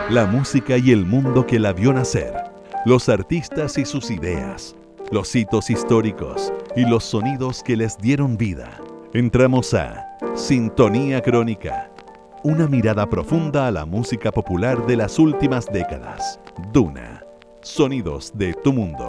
La música y el mundo que la vio nacer, los artistas y sus ideas, los hitos históricos y los sonidos que les dieron vida. Entramos a Sintonía Crónica, una mirada profunda a la música popular de las últimas décadas. Duna, sonidos de tu mundo.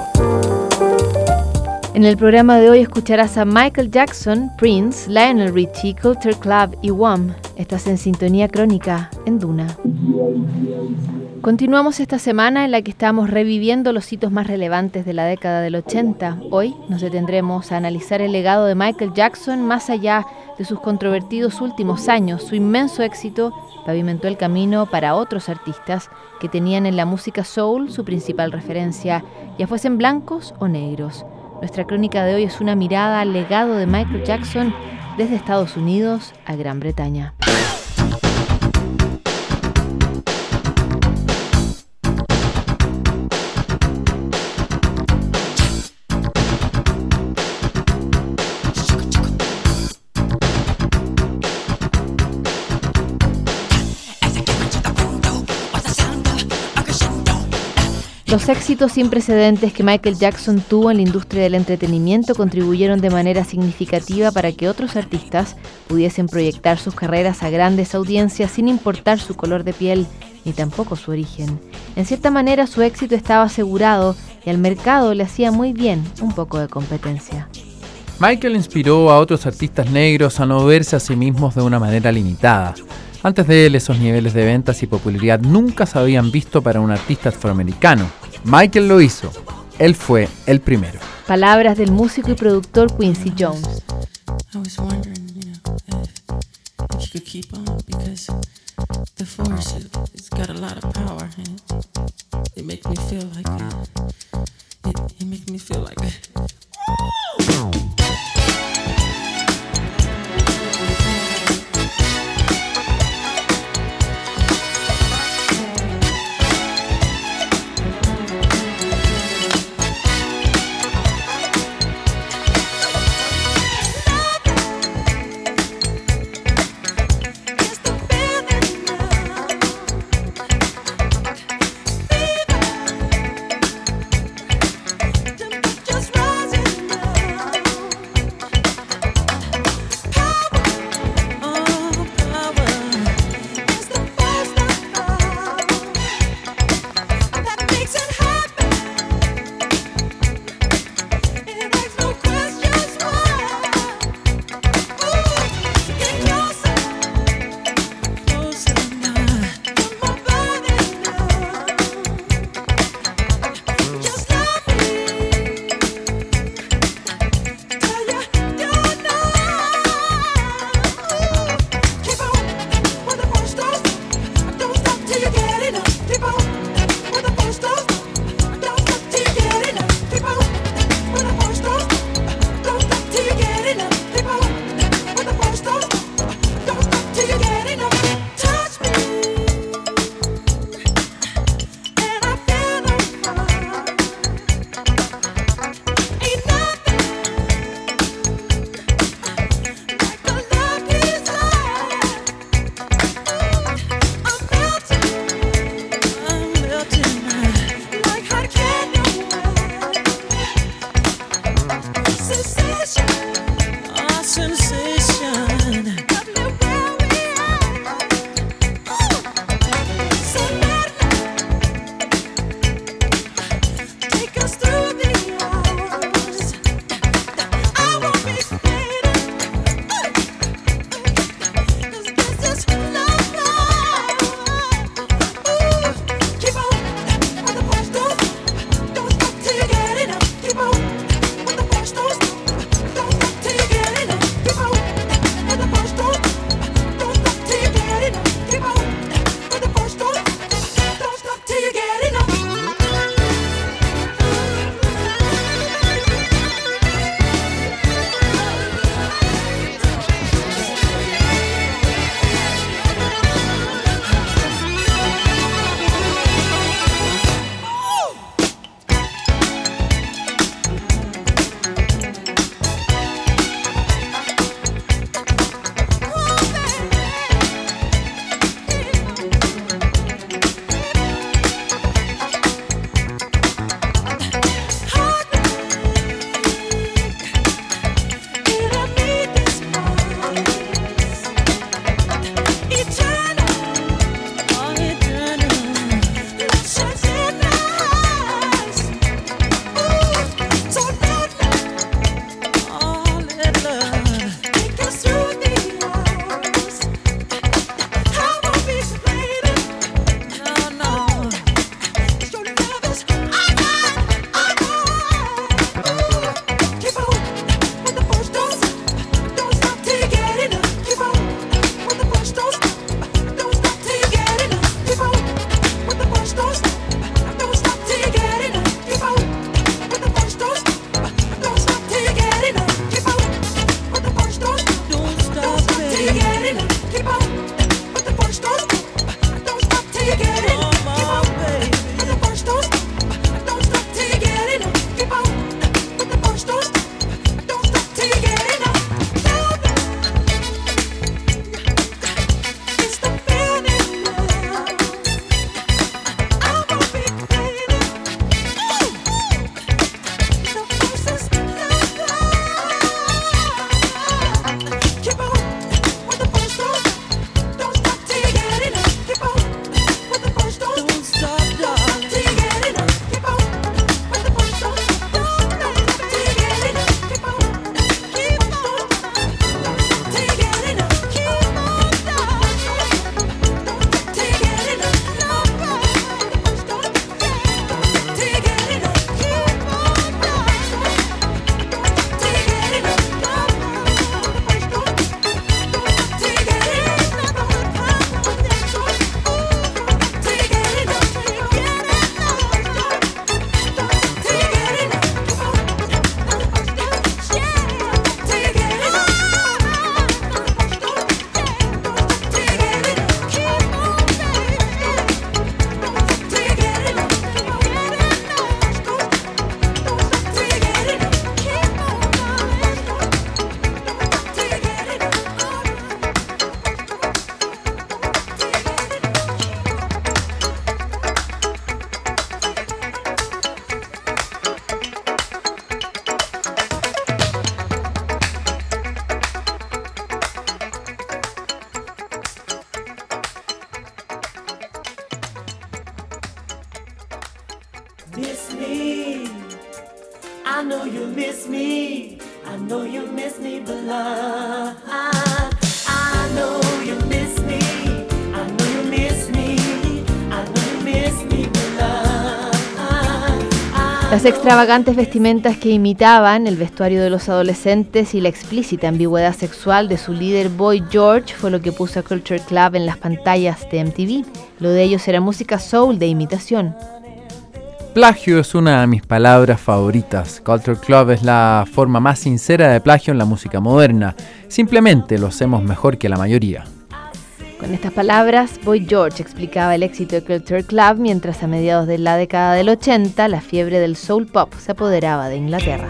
En el programa de hoy escucharás a Michael Jackson, Prince, Lionel Richie, Culture Club y Wham. Estás en Sintonía Crónica en Duna. Continuamos esta semana en la que estamos reviviendo los hitos más relevantes de la década del 80. Hoy nos detendremos a analizar el legado de Michael Jackson más allá de sus controvertidos últimos años. Su inmenso éxito pavimentó el camino para otros artistas que tenían en la música soul su principal referencia, ya fuesen blancos o negros. Nuestra crónica de hoy es una mirada al legado de Michael Jackson desde Estados Unidos a Gran Bretaña. Los éxitos sin precedentes que Michael Jackson tuvo en la industria del entretenimiento contribuyeron de manera significativa para que otros artistas pudiesen proyectar sus carreras a grandes audiencias sin importar su color de piel ni tampoco su origen. En cierta manera su éxito estaba asegurado y al mercado le hacía muy bien un poco de competencia. Michael inspiró a otros artistas negros a no verse a sí mismos de una manera limitada. Antes de él, esos niveles de ventas y popularidad nunca se habían visto para un artista afroamericano. Michael lo hizo. Él fue el primero. Palabras del músico y productor Quincy Jones. miss me. I know you miss me. I know you miss me, beloved. I know you miss me. I know you miss me. I know you miss me, beloved. Las extravagantes vestimentas que imitaban el vestuario de los adolescentes y la explícita ambigüedad sexual de su líder Boy George fue lo que puso a Culture Club en las pantallas de MTV. Lo de ellos era música soul de imitación. Plagio es una de mis palabras favoritas. Culture Club es la forma más sincera de plagio en la música moderna. Simplemente lo hacemos mejor que la mayoría. Con estas palabras, Boy George explicaba el éxito de Culture Club mientras a mediados de la década del 80 la fiebre del soul pop se apoderaba de Inglaterra.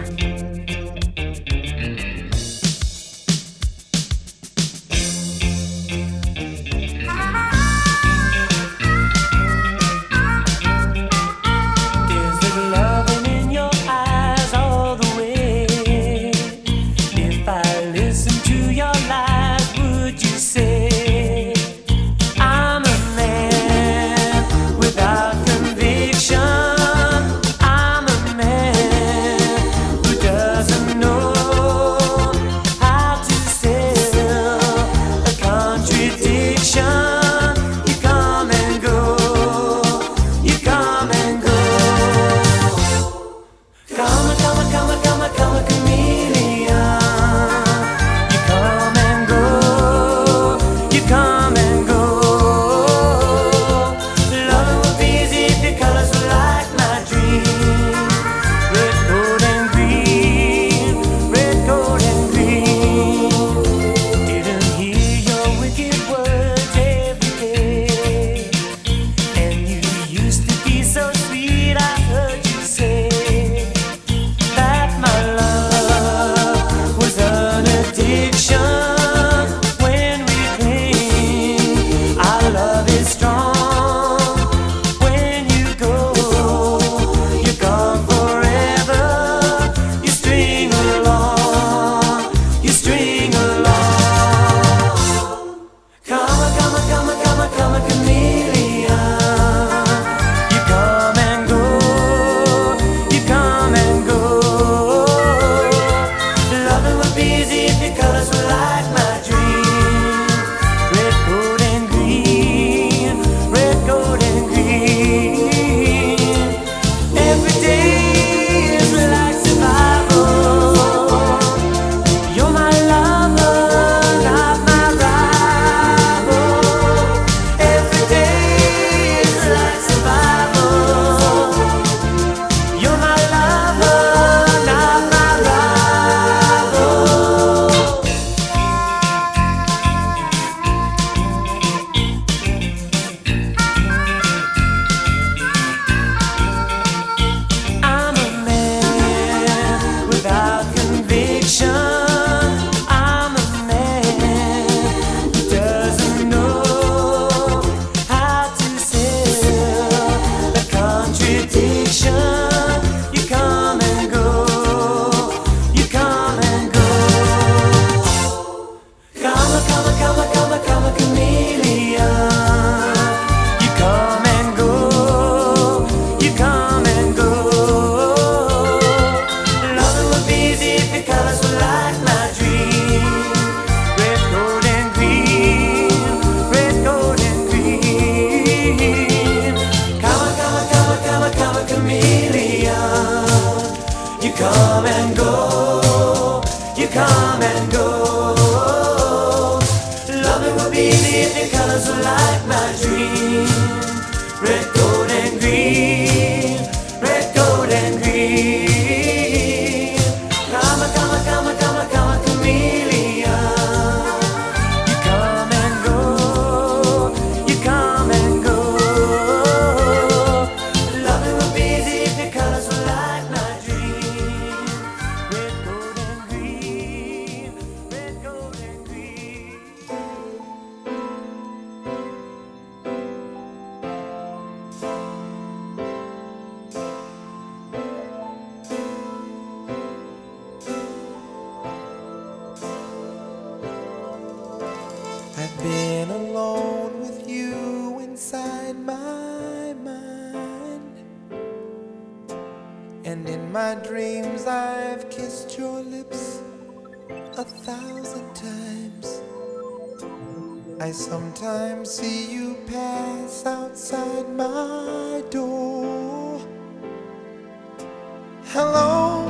In my dreams I've kissed your lips 1,000 times. I sometimes see you pass outside my door. Hello,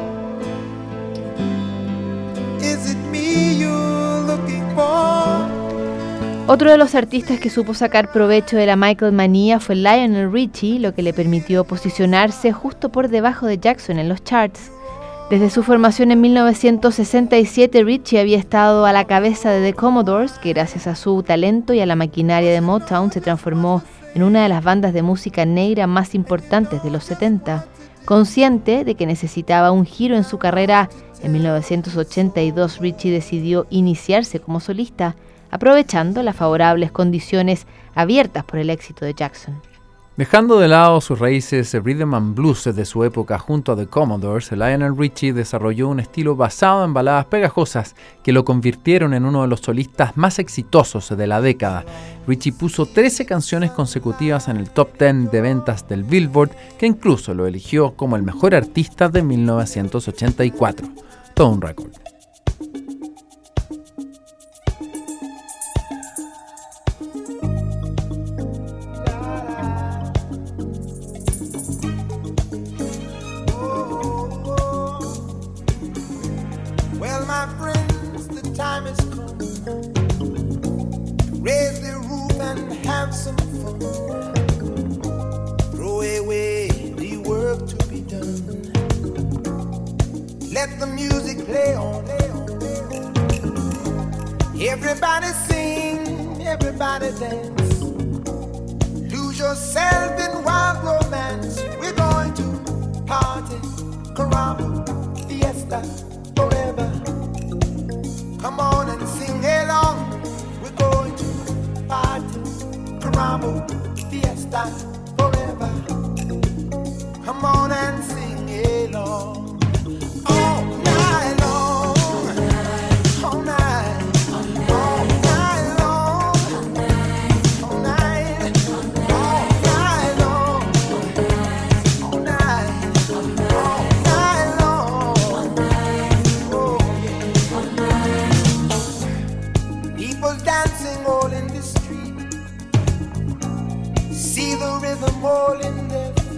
is it me you're looking for? Otro de los artistas que supo sacar provecho de la Michael manía fue Lionel Richie, lo que le permitió posicionarse justo por debajo de Jackson en los charts. Desde su formación en 1967, Richie había estado a la cabeza de The Commodores, que gracias a su talento y a la maquinaria de Motown se transformó en una de las bandas de música negra más importantes de los 70. Consciente de que necesitaba un giro en su carrera, en 1982 Richie decidió iniciarse como solista, aprovechando las favorables condiciones abiertas por el éxito de Jackson. Dejando de lado sus raíces rhythm and blues de su época junto a The Commodores, Lionel Richie desarrolló un estilo basado en baladas pegajosas que lo convirtieron en uno de los solistas más exitosos de la década. Richie puso 13 canciones consecutivas en el top 10 de ventas del Billboard, que incluso lo eligió como el mejor artista de 1984. Todo un récord. Raise the roof and have some fun. Throw away the work to be done. Let the music play on. Everybody sing, everybody dance. Lose yourself in wild romance. We're going to party, caramba, fiesta, forever. Come on and sing along. We're going to party, caramba, fiesta, forever. Come on and sing along. All night long, all night, all night long, all night, all night long, all night, all night long. Oh yeah. People dancing all in the street. See the rhythm all in their feet.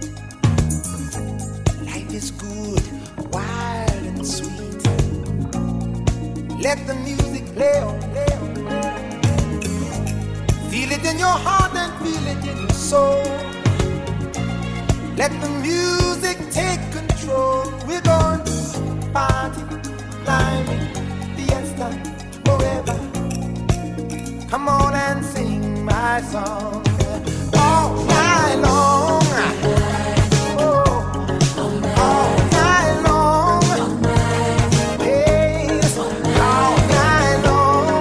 Life is good, wild and sweet. Let the music play on, play on, play on. Feel it in your heart and feel it in your soul. Let the music take control. We're going to party, climbing, fiesta, forever. Come on and sing my song all night long. Oh, all night long. Yes, all night long.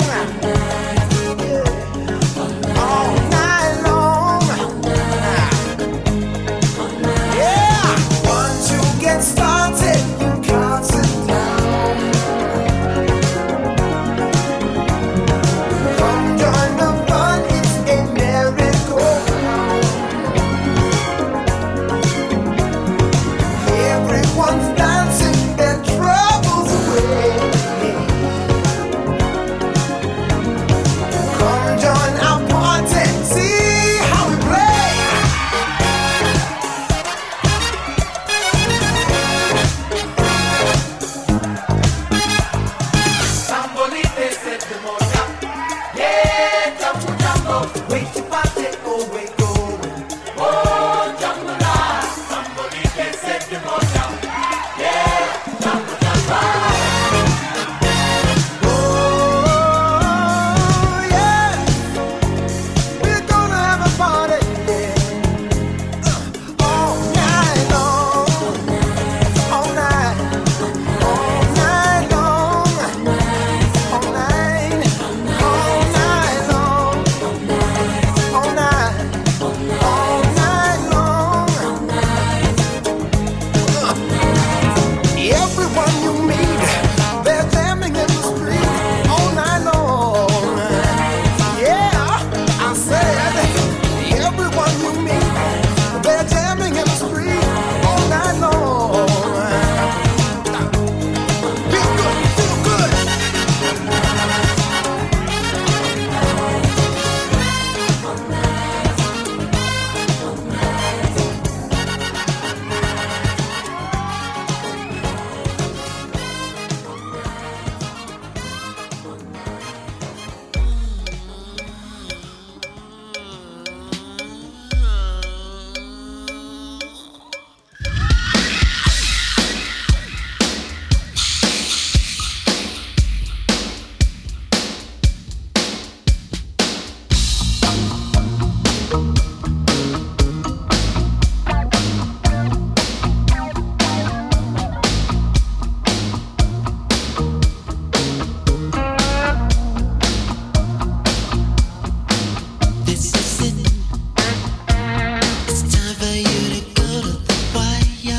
Yeah, all night long. Yeah, once you get started, you can't sit down. Come join the fun, it's a miracle.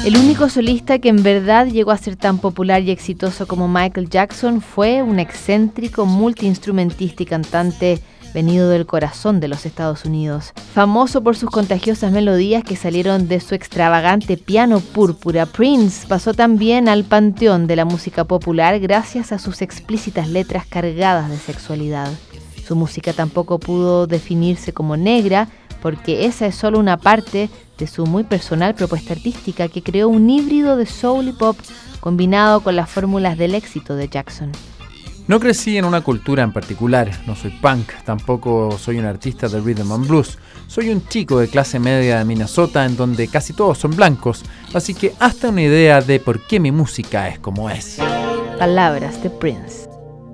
El único solista que en verdad llegó a ser tan popular y exitoso como Michael Jackson fue un excéntrico multiinstrumentista y cantante venido del corazón de los Estados Unidos. Famoso por sus contagiosas melodías que salieron de su extravagante piano púrpura, Prince pasó también al panteón de la música popular gracias a sus explícitas letras cargadas de sexualidad. Su música tampoco pudo definirse como negra, porque esa es solo una parte de su muy personal propuesta artística que creó un híbrido de soul y pop combinado con las fórmulas del éxito de Jackson. No crecí en una cultura en particular, no soy punk, tampoco soy un artista de rhythm and blues. Soy un chico de clase media de Minnesota en donde casi todos son blancos, así que hasta una idea de por qué mi música es como es. Palabras de Prince.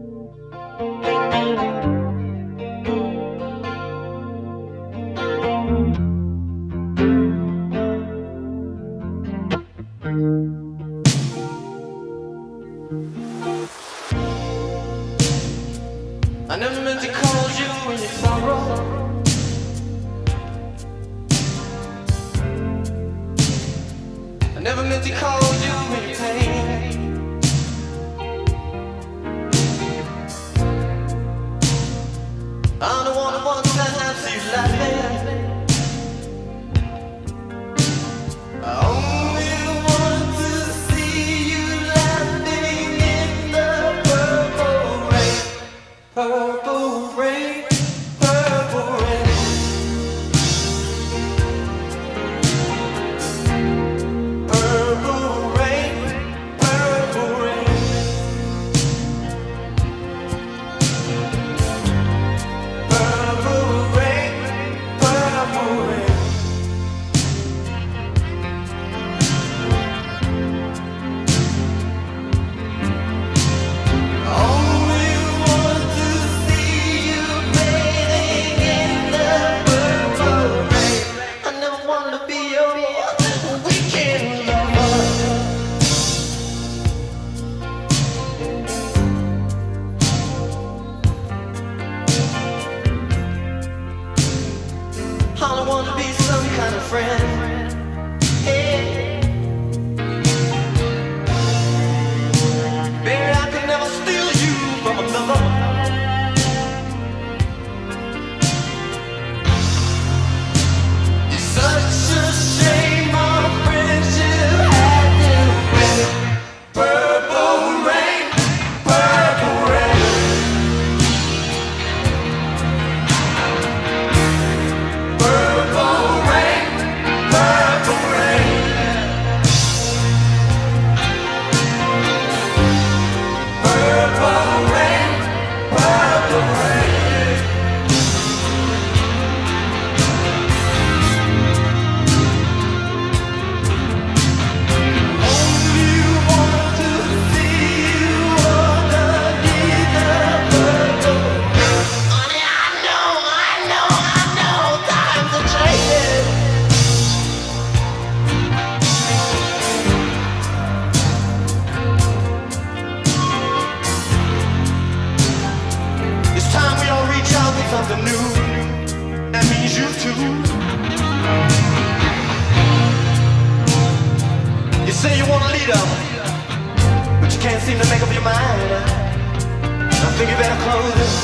I never meant to cause you any sorrow. I never meant to cause you any pain. I'm the one who wants to see you laughing. I only want to see you laughing in the purple rain. Purple rain, purple rain. Purple rain, purple rain. Purple rain, purple rain. Only want to see you bathing in the purple rain. I never wanted to be your weekend lover. All I want to be some kind of friend. Hey. Baby, I could never steal you from another. It's such a shame our friendship had to end. Purple rain, purple rain. Purple rain, purple rain. Purple rain, purple rain. Only want to see you underneath the purple rain. Honey, I know, times are changing. It's time we all reach out for something new. That means you too. You say you want a leader, but you can't seem to make up your mind. I think you better close it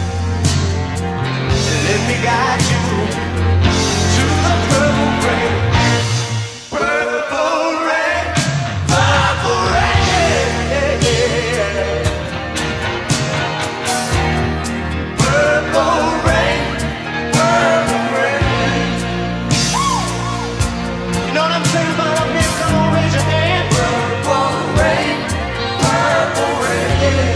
and let me guide you to the purple rain. Purple rain, purple rain. Purple rain, purple rain. You know what I'm saying about up here? Come on, raise your hand. Purple rain, purple rain.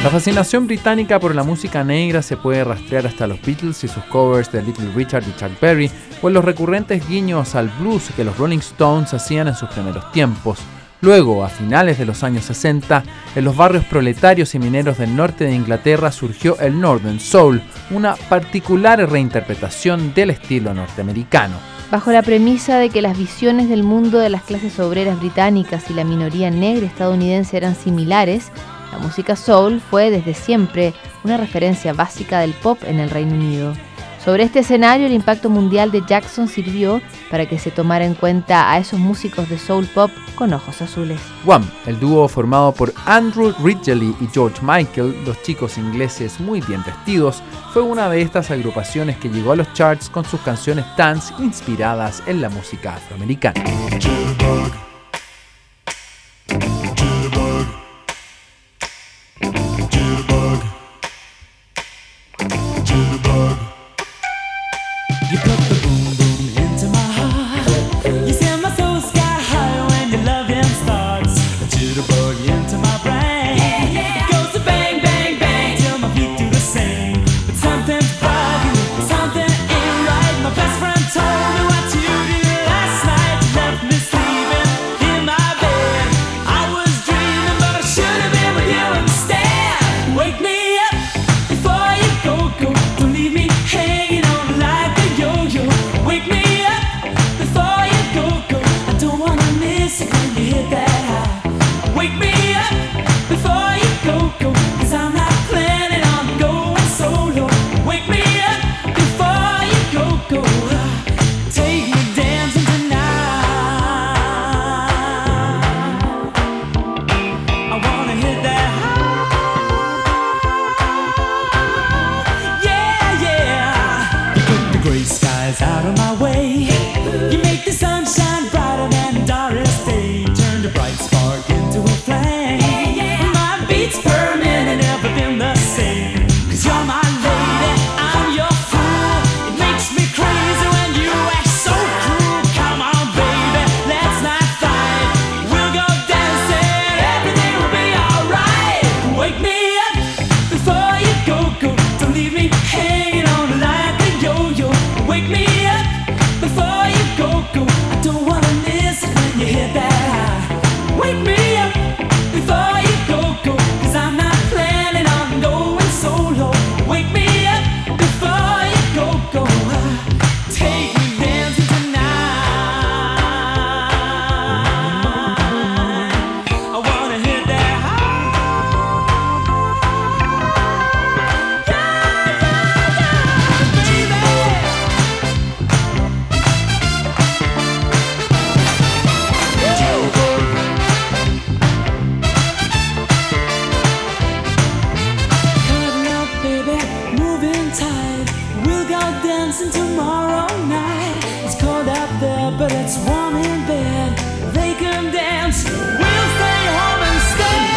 La fascinación británica por la música negra se puede rastrear hasta los Beatles y sus covers de Little Richard y Chuck Berry, o en los recurrentes guiños al blues que los Rolling Stones hacían en sus primeros tiempos. Luego, a finales de los años 60, en los barrios proletarios y mineros del norte de Inglaterra surgió el Northern Soul, una particular reinterpretación del estilo norteamericano. Bajo la premisa de que las visiones del mundo de las clases obreras británicas y la minoría negra estadounidense eran similares, la música soul fue desde siempre una referencia básica del pop en el Reino Unido. Sobre este escenario, el impacto mundial de Jackson sirvió para que se tomara en cuenta a esos músicos de soul pop con ojos azules. Wham, el dúo formado por Andrew Ridgeley y George Michael, dos chicos ingleses muy bien vestidos, fue una de estas agrupaciones que llegó a los charts con sus canciones dance inspiradas en la música afroamericana. You put the boom boom into my heart. You send my soul sky high when your loving starts. A jitterbug into my brain. It goes to bang bang bang till my feet do the same. But something's bugging, something ain't right. My best friend told me what you did last night. You left me sleeping in my bed. I was dreaming, but I should have been with you instead. Wake me up before you go. Don't leave me hanging on like a yo-yo. Wake me up before you go. I don't wanna miss it when you hit that high. Wake me up before you go. 'Cause I'm not planning on going solo. Wake me up before you go. Take me dancing tonight. I wanna hit that high. Yeah, yeah. You put the gray skies out of my way. You make the sunshine brighter than Doris Day. Turn the bright spark into a flame. My beats per minute never been the same. 'Cause you're my lady, I'm your fool. It makes me crazy when you act so cruel. Come on, baby, let's not fight. We'll go dancing, everything will be alright. Wake me up before you go. Don't leave me hanging on like a yo-yo. Wake me up before you go. I don't wanna miss it when you hit that high. Wake me up before you go. 'Cause I'm not planning on going solo. Wake me up before you go. Take me dancing tonight. I wanna hit that high. Cutting up, baby, moving tight. We'll go dancing tomorrow night. It's cold out there, but it's warm in bed. They can dance, we'll stay home instead.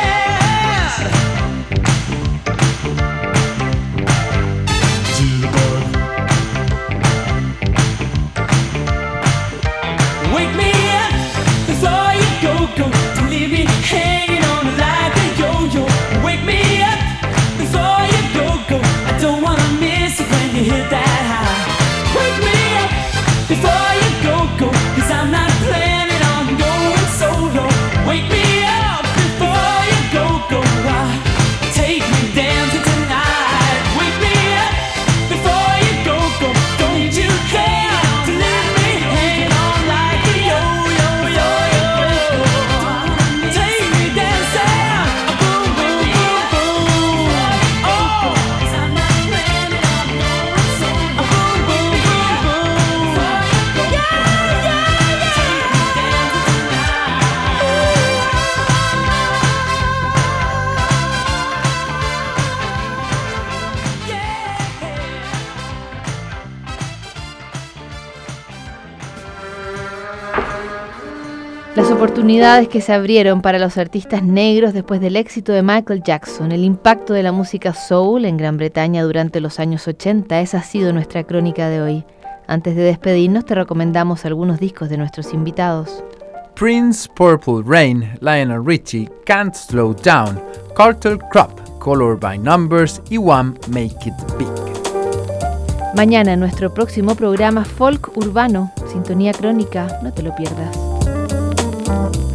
Wake me up before you go. Don't leave me hanging on like a yo-yo. Wake me up before you go. I don't wanna miss it when you hit that high. Wake me up before you go. 'Cause I'm not planning on going solo. Wake me up before you go. Take me dancing tonight. Wake me up before you go. Don't you care to leave me hanging on like a yo-yo. Take me dancing, boom, boom, boom, boom. Oh, 'cause I'm not planning on going solo. Boom, boom, boom, boom. Yeah, yeah, yeah. Take me dancing tonight. Yeah. Las oportunidades que se abrieron para los artistas negros después del éxito de Michael Jackson, el impacto de la música soul en Gran Bretaña durante los años 80, esa ha sido nuestra crónica de hoy. Antes de despedirnos, te recomendamos algunos discos de nuestros invitados. Prince, Purple Rain, Lionel Richie, Can't Slow Down, Carter Crop, Color by Numbers y One Make It Big. Mañana en nuestro próximo programa Folk Urbano, Sintonía Crónica, no te lo pierdas.